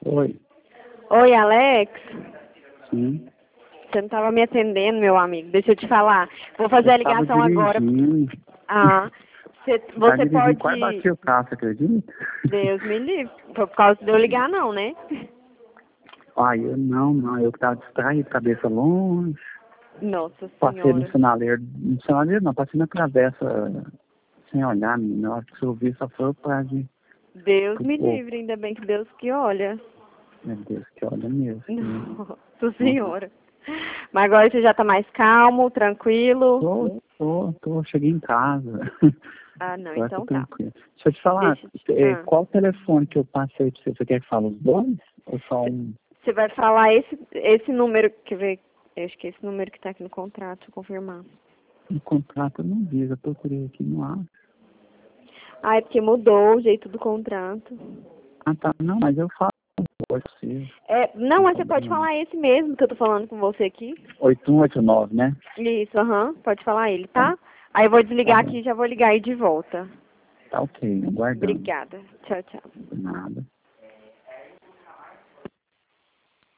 Oi. Oi, Alex. Sim. Você não estava me atendendo, meu amigo. Deixa eu te falar. Vou fazer a ligação agora. Ah, você dirigindo, pode... quase bati o carro, você acredita? Deus me livre. Foi por causa de eu ligar, não, né? Eu não. Eu que tava distraído, cabeça longe. Nossa Passei no Senhora. sinaleiro. No sinaleiro não, passei na travessa sem olhar, menina. Na hora que eu vi, só foi pra de... Deus me livre. Ainda bem que Deus que olha. Meu Deus, que olha mesmo. Nossa Senhora. Mas agora você já tá mais calmo, tranquilo? Tô. Cheguei em casa. Ah, não. Agora Então tô tá. tranquilo. Deixa eu te falar, Ah. qual telefone que eu passei pra você? Você quer que fale os dois? Ou só um? Você vai falar esse número que vê. Eu acho que é esse número que tá aqui no contrato, deixa eu confirmar. No contrato eu não vi, eu procurei aqui no ar. Ah, é porque mudou o jeito do contrato. Ah, tá. Não, mas eu falo hoje, sim. Não, mas você pode falar esse mesmo que eu tô falando com você aqui. 8189, né? Isso, pode falar ele, Tá, tá? Aí eu vou tá desligar bom. aqui e já vou ligar aí de volta. Tá ok, aguardando. Obrigada. Tchau, tchau. Nada.